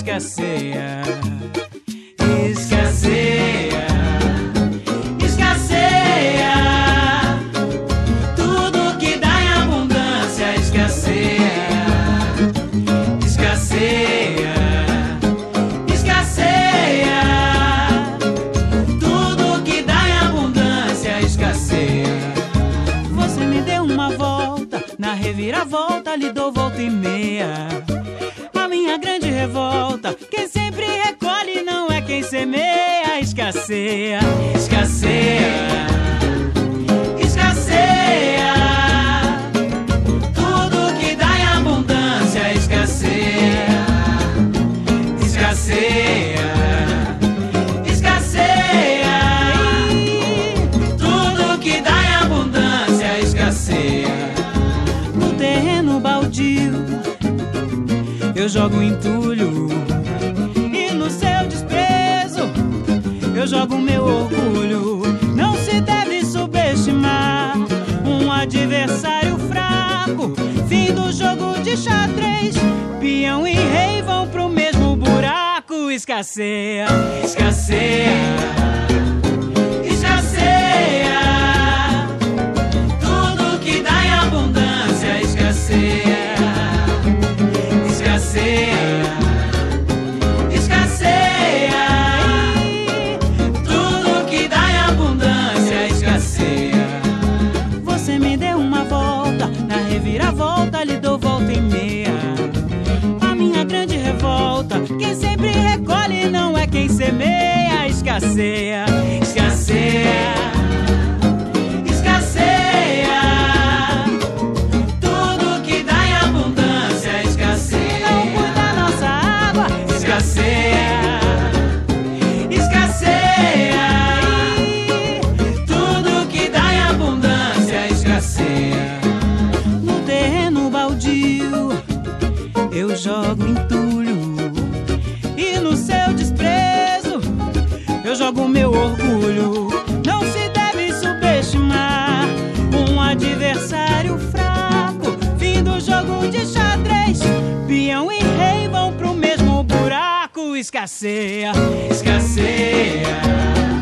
escasseia, escasseia, escasseia. Tudo que dá em abundância escasseia, escasseia, escasseia. Tudo que dá em abundância escasseia. Você me deu uma volta, na reviravolta lhe dou volta e meia. A minha grande revolta, quem sempre recolhe não é quem semeia. Escasseia, escasseia, escasseia. Tudo que dá em abundância escasseia, escasseia, escasseia. Tudo que dá em abundância escasseia. No terreno baldio eu jogo entulho, e no seu desprezo eu jogo meu orgulho. Não se deve subestimar um adversário fraco. Fim do jogo de xadrez, peão e rei vão pro mesmo buraco. Escasseia, escasseia, escasseia. Tudo que dá em abundância escasseia, escasseia, escasseia. Tudo que dá em abundância escasseia. Você me deu uma volta, na reviravolta lhe dou volta e meia. A minha grande revolta, quem sempre recolhe não é quem semeia. Escasseia, escasseia, escasseia. Tudo que dá em abundância escasseia. Não cuida nossa água, escasseia, escasseia. Tudo que dá em abundância escasseia. No terreno baldio eu jogo entulho, e no seu desprezo eu jogo meu orgulho. Não se deve subestimar um adversário fraco. Fim do jogo de xadrez, peão e rei vão pro mesmo buraco. Escasseia, escasseia,